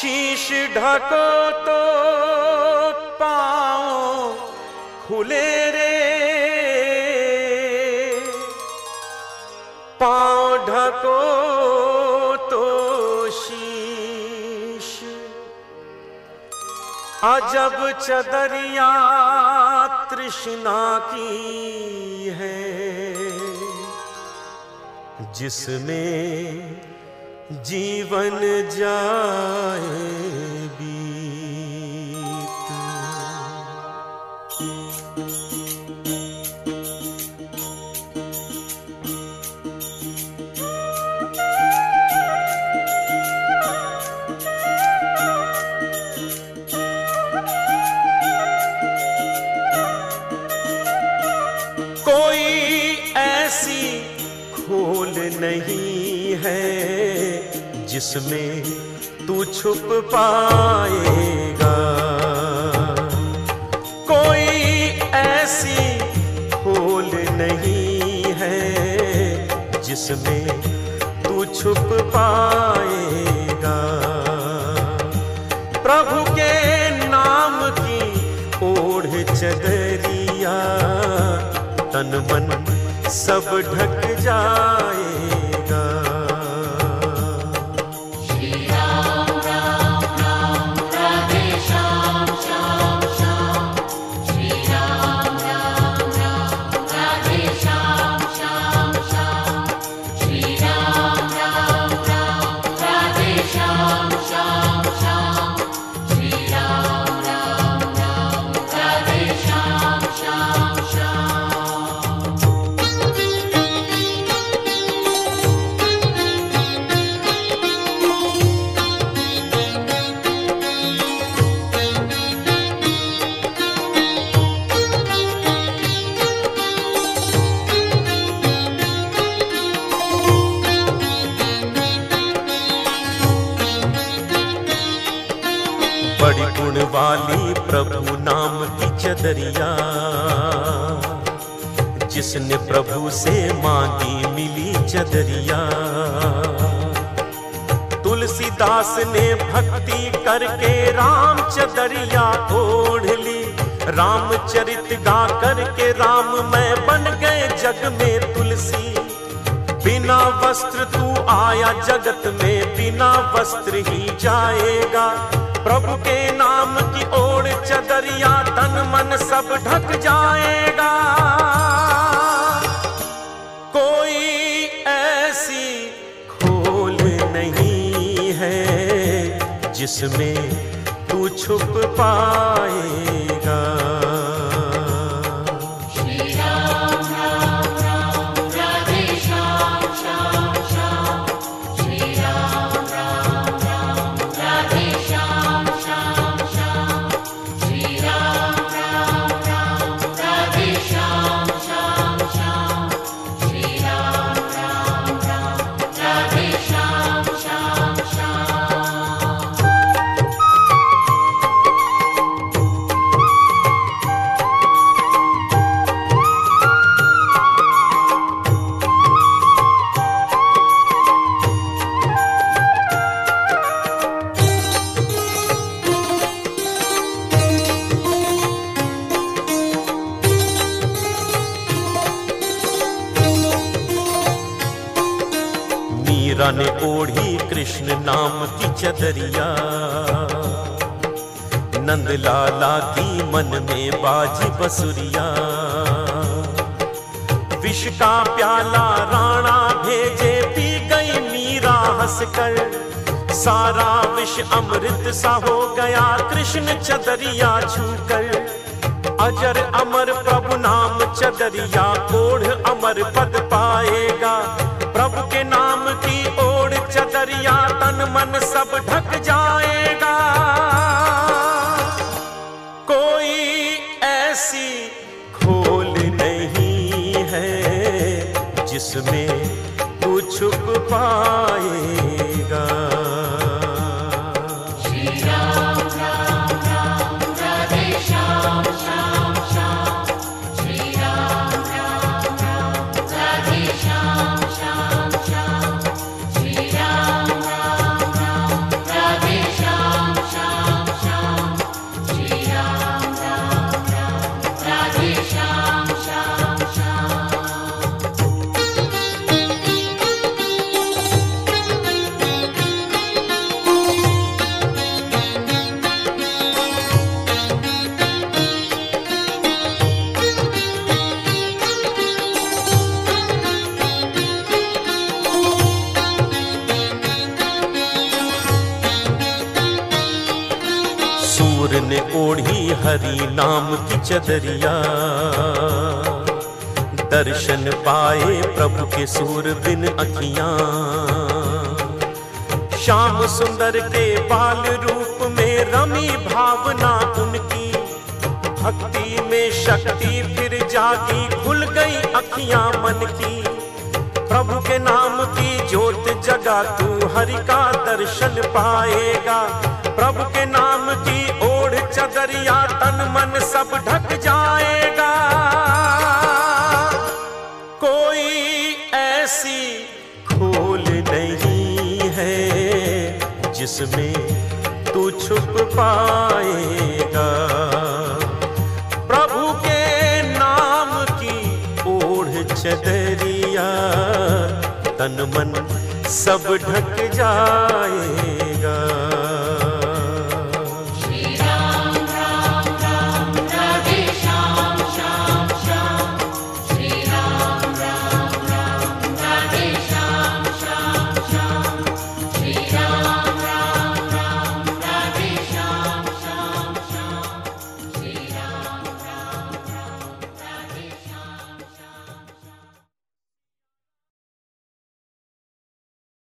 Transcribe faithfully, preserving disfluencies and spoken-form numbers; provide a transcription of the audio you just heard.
शीश ढको तो पाँव खुले रे, पाँव ढको तो शीश। अजब चदरिया तृष्णा की है, जिसमें जीवन जाए बीत। कोई ऐसी खोल नहीं है जिसमें तू छुप पाएगा, कोई ऐसी खोल नहीं है जिसमें तू छुप पाएगा। प्रभु के नाम की ओढ़ चदरिया, तन मन सब ढक जाएगा। श्री राम राम राम राधे श्याम श्याम श्याम, श्री राम राम राम राधे श्याम श्याम श्याम, श्री राम राम राम राधे श्याम श्याम श्याम, श्री राम राम राम राधे श्याम श्याम श्याम। बड़ी गुण वाली प्रभु नाम की चदरिया, जिसने प्रभु से मांगी मिली चदरिया। तुलसीदास ने भक्ति करके राम चदरिया ओढ़ ली, रामचरित गा करके राम मैं बन गए जग में तुलसी। बिना वस्त्र तू आया जगत में, बिना वस्त्र ही जाएगा। प्रभु के नाम की ओढ़ चदरिया, तन मन सब ढक जाएगा। कोई ऐसी खोल नहीं है जिसमें तू छुप पाएगा। श्री राम राम राम राधे श्याम श्याम श्याम, श्री राम राम राम राधे श्याम श्याम श्याम, श्री राम राम राम राधे श्याम श्याम श्याम, श्री राम राम राम राधे श्याम श्याम श्याम। मीरा ने ओढ़ी कृष्ण नाम की चदरिया, नंदलाला की मन में बाजी बसुरिया। विष का प्याला राणा भेजे, पी गई मीरा हंसकर। सारा विष अमृत सा हो गया कृष्ण चदरिया छूकर। अजर अमर प्रभु नाम चदरिया, ओढ़ अमर पद पाएगा। प्रभु के नाम की ओढ़ चदरिया, तन मन सब ढक जाएगा। कोई ऐसी खोल नहीं है जिसमें तू छुप पाएगा। श्री राम राम राम राधे श्याम श्याम श्याम, श्री राम राम राम राधे श्याम श्याम श्याम, श्री राम राम राम राधे श्याम ओढ़ी हरि नाम की चदरिया, दर्शन पाए प्रभु के सूरबीन अखियां। श्याम सुंदर के बाल रूप में रमी भावना उनकी, भक्ति में शक्ति फिर जागी, खुल गई अखियां मन की। प्रभु के नाम की ज्योत जगा तू हरि का दर्शन पाएगा। प्रभु के नाम की ओढ़ चदरिया, तन मन सब ढक जाएगा। कोई ऐसी खोल नहीं है जिसमें तू छुप पाएगा। प्रभु के नाम की ओढ़ चदरिया, तन मन सब ढक जाए।